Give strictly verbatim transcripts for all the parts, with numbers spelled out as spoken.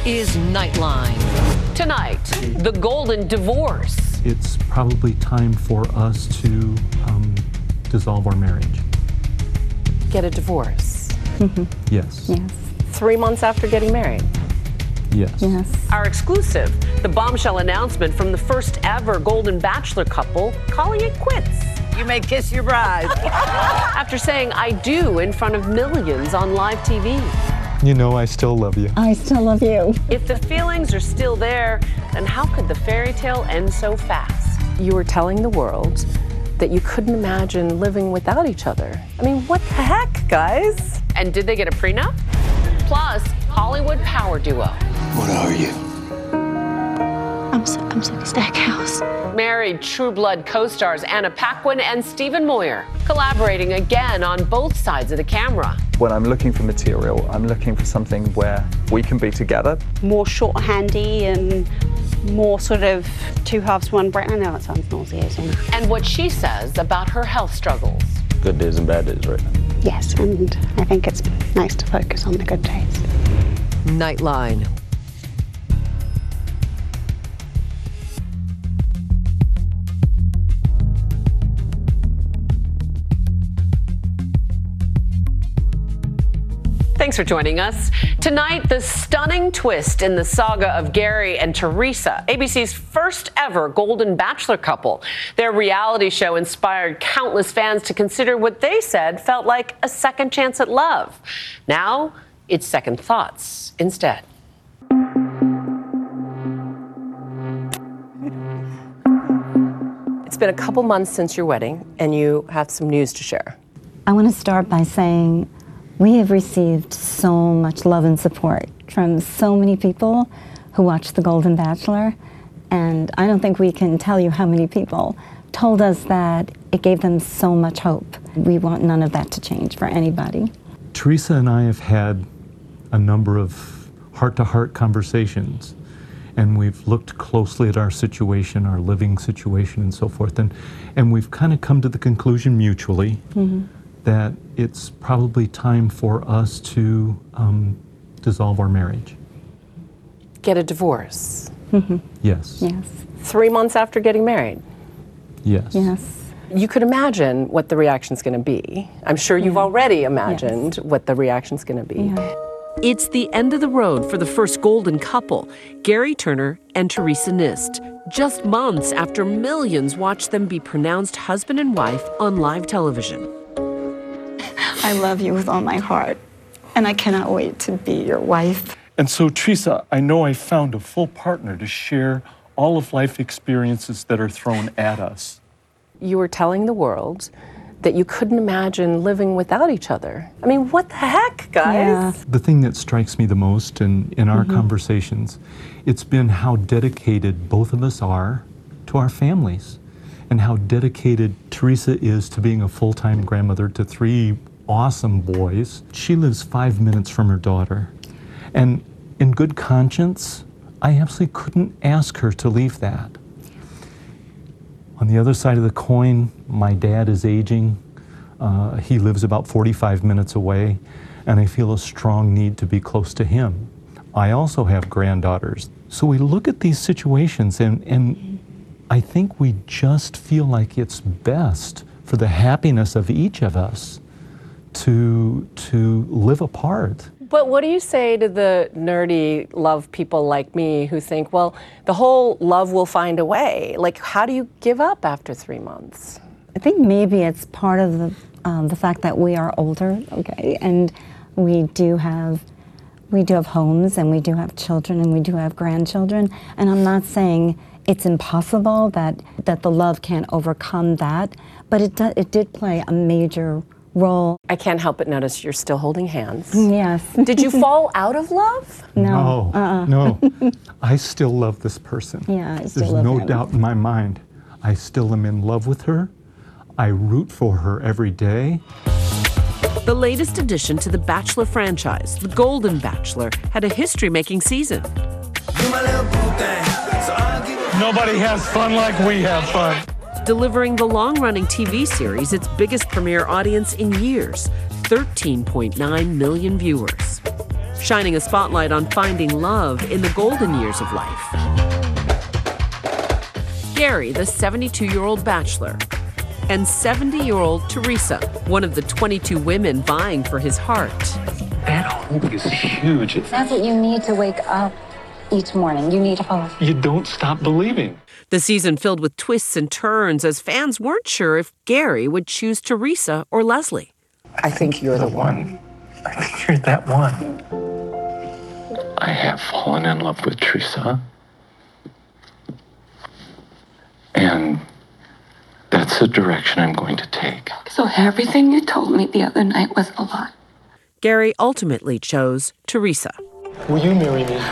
is Nightline. Tonight, the golden divorce. It's probably time for us to um, dissolve our marriage. Get a divorce. Mm-hmm. Yes. Yes. Three months after getting married. Yes. Yes. Our exclusive, the bombshell announcement from the first ever Golden Bachelor couple calling it quits. You may kiss your bride. After saying I do in front of millions on live T V. You know I still love you. I still love you. If the feelings are still there, then how could the fairy tale end so fast? You were telling the world that you couldn't imagine living without each other. I mean, what the heck, guys? And did they get a prenup? Plus, Hollywood power duo. What are you? I'm, so, I'm Cindy Stackhouse. Married True Blood co-stars Anna Paquin and Stephen Moyer, collaborating again on both sides of the camera. When I'm looking for material, I'm looking for something where we can be together. More shorthandy and more sort of two halves, one brain. I know that sounds nauseating. And what she says about her health struggles. Good days and bad days, right? Yes, and I think it's nice to focus on the good days. Nightline. Thanks for joining us. Tonight, the stunning twist in the saga of Gary and Teresa, A B C's first ever Golden Bachelor couple. Their reality show inspired countless fans to consider what they said felt like a second chance at love. Now, it's second thoughts instead. It's been a couple months since your wedding, and you have some news to share. I want to start by saying we have received so much love and support from so many people who watch The Golden Bachelor, and I don't think we can tell you how many people told us that it gave them so much hope. We want none of that to change for anybody. Teresa and I have had a number of heart-to-heart conversations, and we've looked closely at our situation, our living situation and so forth, and, and we've kind of come to the conclusion mutually mm-hmm. that it's probably time for us to um, dissolve our marriage. Get a divorce. Mm-hmm. Yes. Yes. Three months after getting married. Yes. Yes. You could imagine what the reaction's going to be. I'm sure you've yeah. already imagined yes. what the reaction's going to be. Yeah. It's the end of the road for the first golden couple, Gary Turner and Teresa Nist, just months after millions watched them be pronounced husband and wife on live television. I love you with all my heart, and I cannot wait to be your wife. And so, Teresa, I know I found a full partner to share all of life experiences that are thrown at us. You were telling the world that you couldn't imagine living without each other. I mean, what the heck, guys? Yeah. The thing that strikes me the most in, in our mm-hmm. conversations, it's been how dedicated both of us are to our families, and how dedicated Teresa is to being a full-time grandmother to three awesome boys. She lives five minutes from her daughter. And in good conscience, I absolutely couldn't ask her to leave that. On the other side of the coin, my dad is aging. Uh, he lives about forty-five minutes away, and I feel a strong need to be close to him. I also have granddaughters. So we look at these situations, and, and I think we just feel like it's best for the happiness of each of us to, to live apart. But what do you say to the nerdy love people like me who think, well, the whole love will find a way? Like, how do you give up after three months? I think maybe it's part of the, um, the fact that we are older, okay, and we do have we do have homes, and we do have children, and we do have grandchildren, and I'm not saying it's impossible that, that the love can't overcome that, but it, do, it did play a major role. I can't help but notice you're still holding hands. Yes. Did you fall out of love? No. No, uh-uh. no. I still love this person. Yeah, I still There's love no him. doubt in my mind. I still am in love with her. I root for her every day. The latest addition to the Bachelor franchise, The Golden Bachelor, had a history-making season. Nobody has fun like we have fun. Delivering the long-running T V series its biggest premiere audience in years, thirteen point nine million viewers. shining a spotlight on finding love in the golden years of life. Gary, the seventy-two-year-old bachelor, and seventy-year-old Teresa, one of the twenty-two women vying for his heart. That hope is huge. It's, That's what you need to wake up each morning. You need hope. you don't stop believing. The season filled with twists and turns as fans weren't sure if Gary would choose Teresa or Leslie. I think you're the one. I think you're that one. I have fallen in love with Teresa. And that's the direction I'm going to take. So everything you told me the other night was a lie. Gary ultimately chose Teresa. Will you marry me?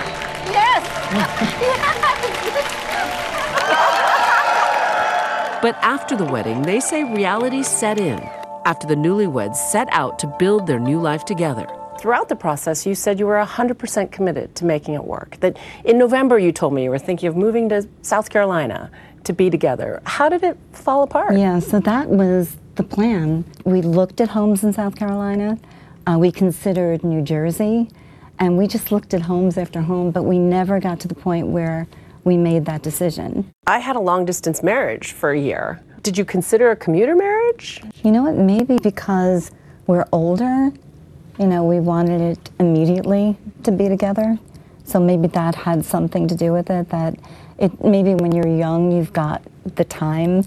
But after the wedding, they say reality set in after the newlyweds set out to build their new life together. Throughout the process, you said you were one hundred percent committed to making it work. That in November, you told me you were thinking of moving to South Carolina to be together. How did it fall apart? Yeah, so that was the plan. We looked at homes in South Carolina. Uh, we considered New Jersey. And we just looked at homes after home, but we never got to the point where we made that decision. I had a long-distance marriage for a year. Did you consider a commuter marriage? You know what, maybe because we're older, you know, we wanted it immediately to be together. So maybe that had something to do with it, that it maybe when you're young, you've got the time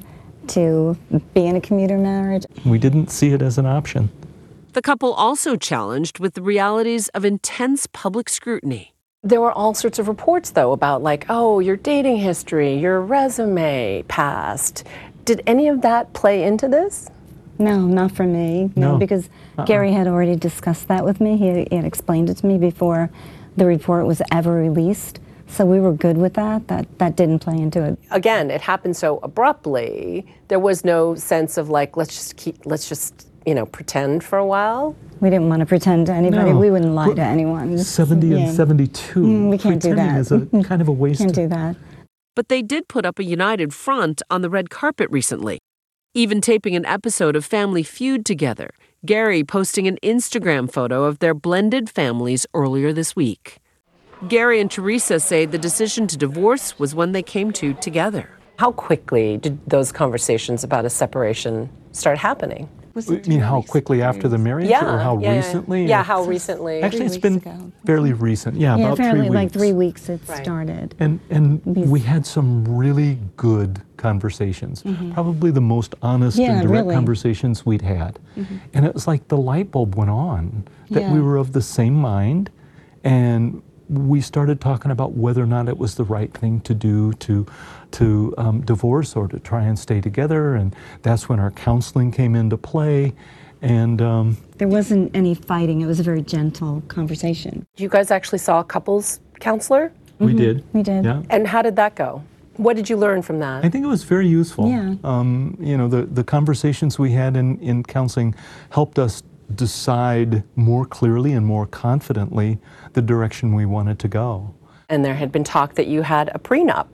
to be in a commuter marriage. We didn't see it as an option. The couple also challenged with the realities of intense public scrutiny. There were all sorts of reports, though, about like, oh, your dating history, your resume past. Did any of that play into this? No, not for me. No, No. because Uh-uh. Gary had already discussed that with me. He, he had explained it to me before the report was ever released. So we were good with that. That that didn't play into it. Again, it happened so abruptly. There was no sense of like, let's just keep, let's just, you know, pretend for a while. We didn't want to pretend to anybody. No. We wouldn't lie We're to anyone. seventy Yeah. and seventy-two. Mm, we can't do Pretending that. is a kind of a waste. Can't do that. But they did put up a united front on the red carpet recently, even taping an episode of Family Feud together, Gary posting an Instagram photo of their blended families earlier this week. Gary and Teresa say the decision to divorce was one they came to together. How quickly did those conversations about a separation start happening? You mean how quickly after the marriage, or how yeah, recently? Yeah, or- how recently? Actually, it's weeks been ago. fairly recent. Yeah, Yeah, about fairly, three weeks. like three weeks it Right. started. And and We've- we had some really good conversations. Probably the most honest Yeah, and direct really. conversations we'd had. And it was like the light bulb went on that we Yeah. were of the same mind, and we started talking about whether or not it was the right thing to do to to um, divorce or to try and stay together. And that's when our counseling came into play. And um, There wasn't any fighting. It was a very gentle conversation. You guys actually saw a couples counselor? we did. We did. Yeah. And how did that go? What did you learn from that? I think it was very useful. Yeah. Um, you know, the, the conversations we had in, in counseling helped us decide more clearly and more confidently the direction we wanted to go. And there had been talk that you had a prenup.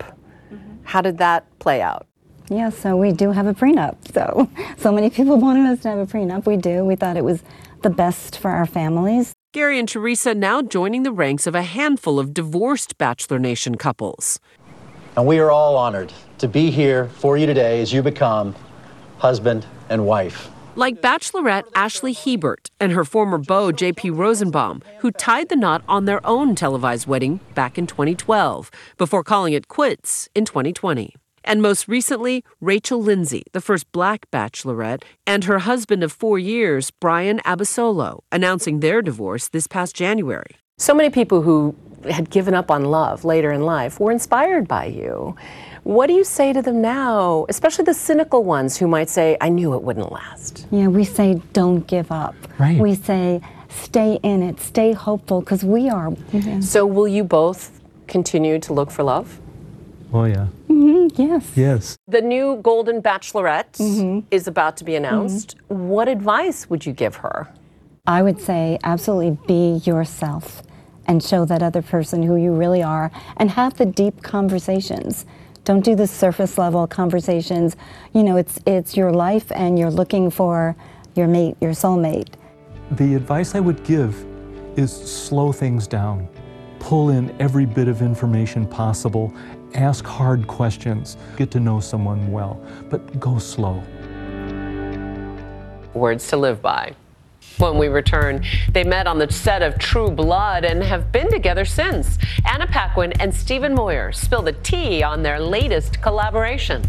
How did that play out? Yeah, so we do have a prenup. So, so many people wanted us to have a prenup. We do. We thought it was the best for our families. Gary and Teresa now joining the ranks of a handful of divorced Bachelor Nation couples. And we are all honored to be here for you today as you become husband and wife. Like Bachelorette Ashley Hebert and her former beau J P Rosenbaum, who tied the knot on their own televised wedding back in twenty twelve, before calling it quits in twenty twenty. And most recently, Rachel Lindsay, the first black bachelorette, and her husband of four years, Brian Abasolo, announcing their divorce this past January. So many people who had given up on love later in life were inspired by you. What do you say to them now, especially the cynical ones who might say, I knew it wouldn't last? Yeah, we say don't give up. Right. We say stay in it, stay hopeful, because we are. Yeah. So will you both continue to look for love? Oh, yeah. Mhm, yes. Yes. The new Golden Bachelorette is about to be announced. What advice would you give her? I would say absolutely be yourself and show that other person who you really are and have the deep conversations. Don't do the surface level conversations. You know, it's it's your life and you're looking for your mate, your soulmate. The advice I would give is slow things down. Pull in every bit of information possible, ask hard questions, get to know someone well, but go slow. Words to live by. When we return, they met on the set of True Blood and have been together since. Anna Paquin and Stephen Moyer spill the tea on their latest collaboration.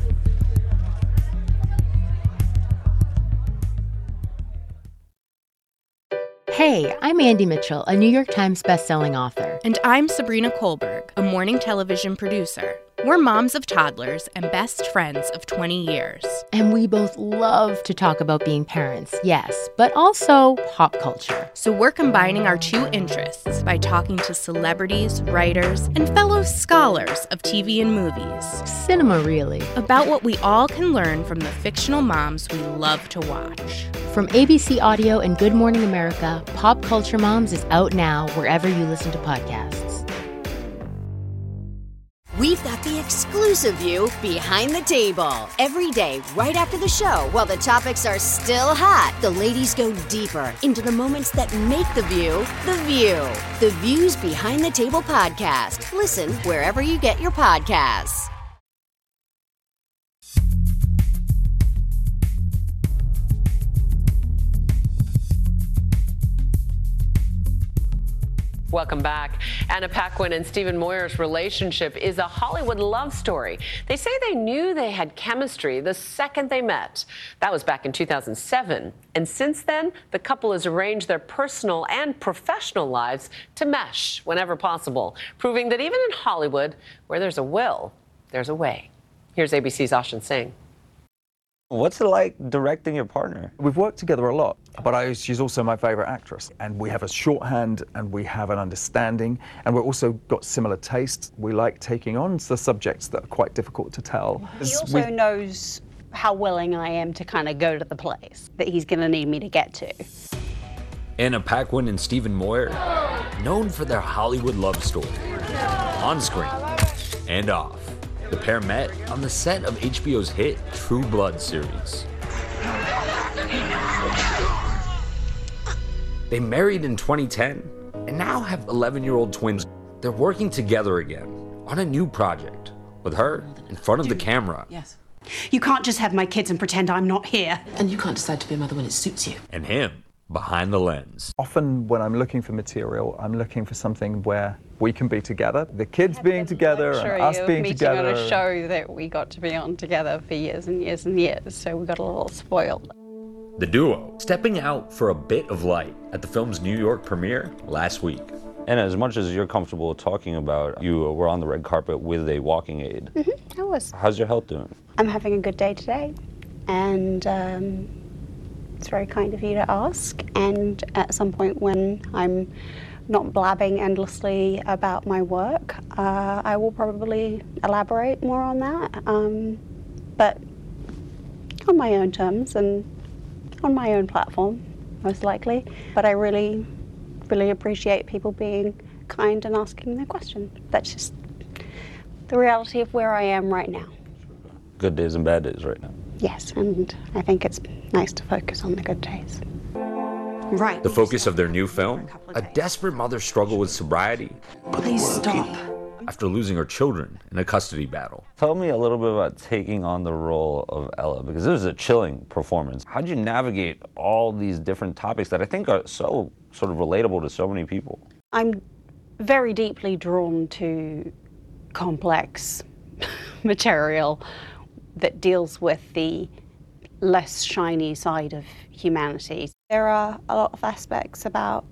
Hey, I'm Andy Mitchell, a New York Times bestselling author. And I'm Sabrina Kohlberg, a morning television producer. We're moms of toddlers and best friends of twenty years. And we both love to talk about being parents, yes, but also pop culture. So we're combining our two interests by talking to celebrities, writers, and fellow scholars of T V and movies. Cinema, really. About what we all can learn from the fictional moms we love to watch. From A B C Audio and Good Morning America, Pop Culture Moms is out now wherever you listen to podcasts. We've got the exclusive view behind the table. Every day, right after the show, while the topics are still hot, the ladies go deeper into the moments that make the view the view. The Views Behind the Table podcast. Listen wherever you get your podcasts. Welcome back. Anna Paquin and Stephen Moyer's relationship is a Hollywood love story. They say they knew they had chemistry the second they met. That was back in two thousand seven. And since then, the couple has arranged their personal and professional lives to mesh whenever possible, proving that even in Hollywood, where there's a will, there's a way. Here's A B C's Ashan Singh. What's it like directing your partner? We've worked together a lot, but I, she's also my favorite actress. And we have a shorthand and we have an understanding, and we've also got similar tastes. We like taking on the subjects that are quite difficult to tell. He also we... knows how willing I am to kind of go to the place that he's going to need me to get to. Anna Paquin and Stephen Moyer, known for their Hollywood love story, on screen and off. The pair met on the set of H B O's hit True Blood series. They married in twenty ten and now have eleven-year-old twins. They're working together again on a new project with her in front of the camera. Yes. You can't just have my kids and pretend I'm not here. And you can't decide to be a mother when it suits you. And him behind the lens. Often when I'm looking for material, I'm looking for something where we can be together. The kids being together and us being together. On a show that we got to be on together for years and years and years, so we got a little spoiled. The duo stepping out for a bit of light at the film's New York premiere last week. And as much as you're comfortable talking about, you were on the red carpet with a walking aid. Mm-hmm, I was. How's your health doing? I'm having a good day today, and um, it's very kind of you to ask. And at some point when I'm not blabbing endlessly about my work, uh, I will probably elaborate more on that, um, but on my own terms and on my own platform, most likely. But I really, really appreciate people being kind and asking their questions. That's just the reality of where I am right now. Good days and bad days right now. Yes, and I think it's nice to focus on the good days. Right. The focus of their new film, a desperate mother's struggle with sobriety. Please stop. After losing her children in a custody battle. Tell me a little bit about taking on the role of Ella, because it was a chilling performance. How'd you navigate all these different topics that I think are so sort of relatable to so many people? I'm very deeply drawn to complex material that deals with the less shiny side of humanity. There are a lot of aspects about,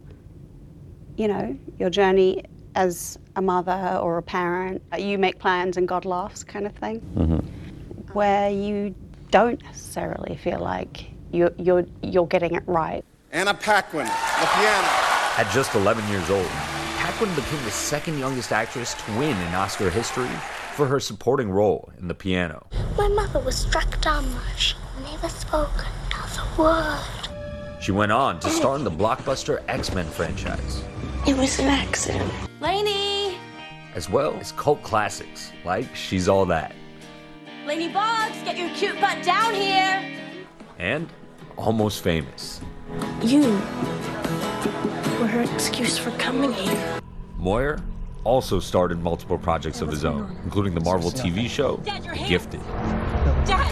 you know, your journey as a mother or a parent. You make plans and God laughs kind of thing, mm-hmm. where you don't necessarily feel like you're, you're, you're getting it right. Anna Paquin, the piano. At just eleven years old, Paquin became the second youngest actress to win in Oscar history for her supporting role in The Piano. My mother was struck dumb. She never spoke another word. She went on to star in the blockbuster X-Men franchise. It was an accident. Lainey! As well as cult classics like She's All That. Lainey Boggs, get your cute butt down here! And Almost Famous. You were her excuse for coming here. Moyer also started multiple projects of his own, including the Marvel T V show, Gifted. Dad!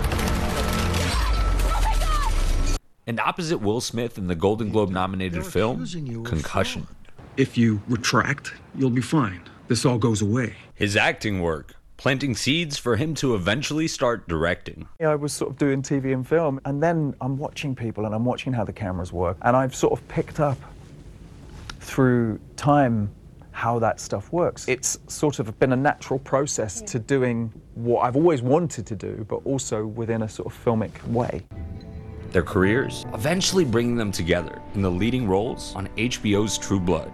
And opposite Will Smith in the Golden Globe-nominated film, Concussion. If you retract, you'll be fine. This all goes away. His acting work, planting seeds for him to eventually start directing. I was sort of doing T V and film, and then I'm watching people and I'm watching how the cameras work, and I've sort of picked up through time how that stuff works. It's sort of been a natural process to doing what I've always wanted to do, but also within a sort of filmic way. Their careers eventually bringing them together in the leading roles on H B O's True Blood.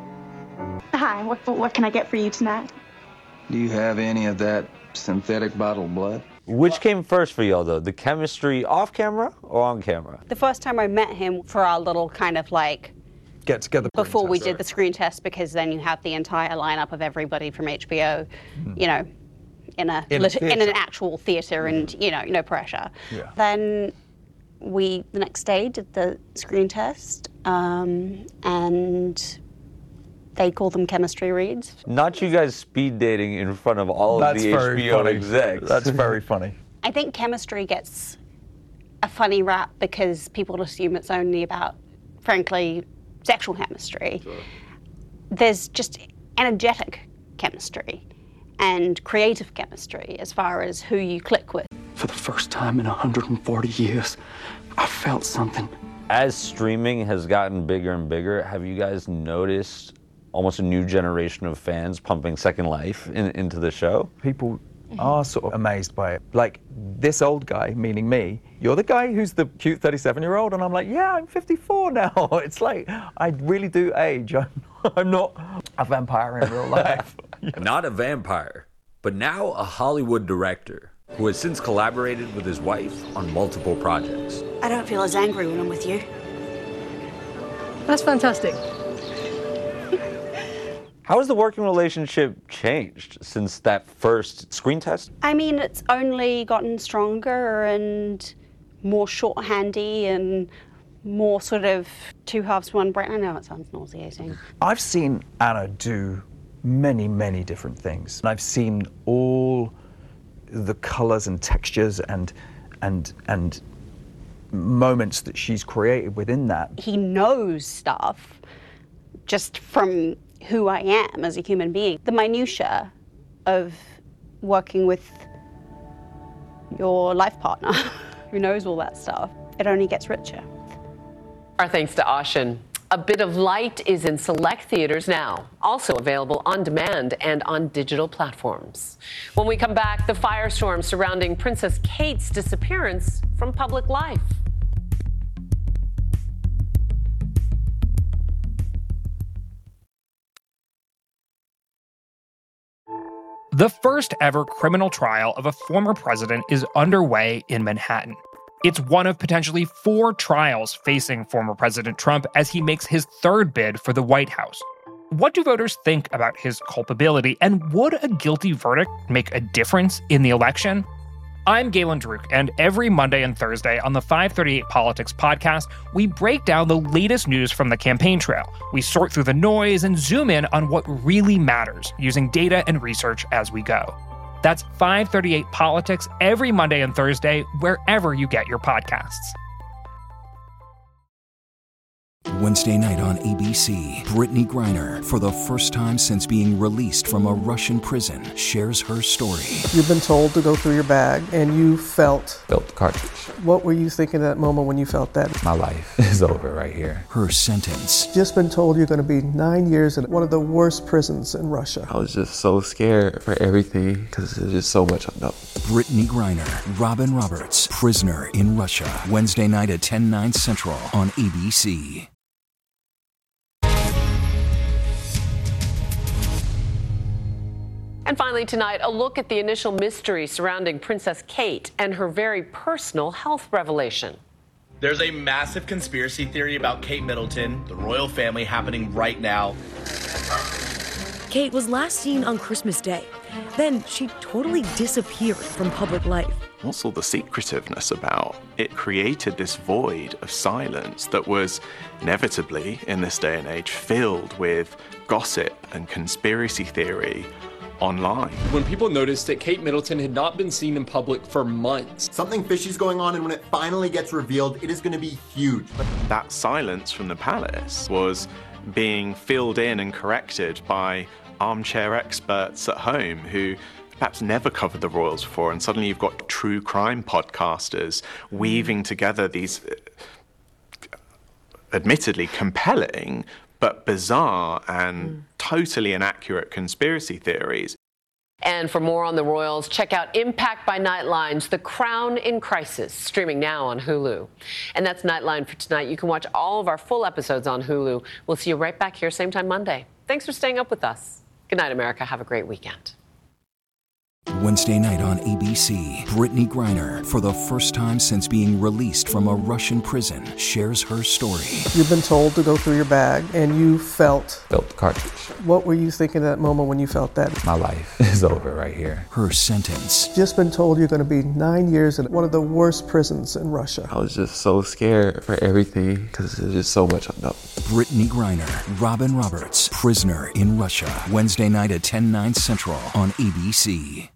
Hi, what, what can I get for you tonight? Do you have any of that synthetic bottled blood? Which came first for y'all, though? The chemistry off camera or on camera? The first time I met him for our little kind of like get together before we did the screen test, because then you have the entire lineup of everybody from H B O, mm. you know, in a, in, lit- a in an actual theater, and you know, no pressure. Yeah. Then we the next day did the screen test, um, and they call them chemistry reads. Not you guys speed dating in front of all That's of the very H B O funny. execs. That's very funny. I think chemistry gets a funny rap because people assume it's only about, frankly, sexual chemistry. Sure. There's just energetic chemistry and creative chemistry as far as who you click with. For the first time in one hundred forty years, I felt something. As streaming has gotten bigger and bigger, have you guys noticed almost a new generation of fans pumping Second Life in, into the show? People are sort of amazed by it. Like, this old guy, meaning me, you're the guy who's the cute thirty-seven-year-old, and I'm like, yeah, I'm fifty-four now. It's like, I really do age. I'm, I'm not a vampire in real life. Not a vampire, but now a Hollywood director who has since collaborated with his wife on multiple projects. I don't feel as angry when I'm with you. That's fantastic. How has the working relationship changed since that first screen test? I mean, it's only gotten stronger and more shorthandy and more sort of two halves, one brain. I know it sounds nauseating. I've seen Anna do many, many different things. I've seen all the colors and textures and and and moments that she's created within that. He knows stuff just from who I am as a human being. The minutiae of working with your life partner who knows all that stuff, it only gets richer. Our thanks to Oshin. A Bit of Light is in select theaters now, also available on demand and on digital platforms. When we come back, the firestorm surrounding Princess Kate's disappearance from public life. The first ever criminal trial of a former president is underway in Manhattan. It's one of potentially four trials facing former President Trump as he makes his third bid for the White House. What do voters think about his culpability, and would a guilty verdict make a difference in the election? I'm Galen Druk, and every Monday and Thursday on the five thirty-eight Politics podcast, we break down the latest news from the campaign trail. We sort through the noise and zoom in on what really matters, using data and research as we go. That's five thirty-eight Politics every Monday and Thursday, wherever you get your podcasts. Wednesday night on A B C, Brittany Griner, for the first time since being released from a Russian prison, shares her story. You've been told to go through your bag, and you felt... Felt the cartridge. What were you thinking at that moment when you felt that? My life is over right here. Her sentence. Just been told you're going to be nine years in one of the worst prisons in Russia. I was just so scared for everything, because there's just so much unknown. Brittany Griner, Robin Roberts, Prisoner in Russia. Wednesday night at ten, nine Central on A B C. And finally tonight, a look at the initial mystery surrounding Princess Kate and her very personal health revelation. There's a massive conspiracy theory about Kate Middleton, the royal family, happening right now. Kate was last seen on Christmas Day. Then she totally disappeared from public life. What's all the secretiveness about? It created this void of silence that was inevitably, in this day and age, filled with gossip and conspiracy theory online. When people noticed that Kate Middleton had not been seen in public for months. Something fishy's going on, and when it finally gets revealed, it is going to be huge. That silence from the palace was being filled in and corrected by armchair experts at home who perhaps never covered the royals before, and suddenly you've got true crime podcasters weaving together these uh, admittedly compelling but bizarre and mm. totally inaccurate conspiracy theories. And for more on the royals, check out Impact by Nightline's The Crown in Crisis, streaming now on Hulu. And that's Nightline for tonight. You can watch all of our full episodes on Hulu. We'll see you right back here same time Monday. Thanks for staying up with us. Good night, America. Have a great weekend. Wednesday night on A B C, Brittany Griner, for the first time since being released from a Russian prison, shares her story. You've been told to go through your bag, and you felt... Felt the cartridge. What were you thinking at that moment when you felt that? My life is over right here. Her sentence. Just been told you're going to be nine years in one of the worst prisons in Russia. I was just so scared for everything because there's just so much unknown. Brittany Griner, Robin Roberts, Prisoner in Russia. Wednesday night at ten, nine Central on A B C.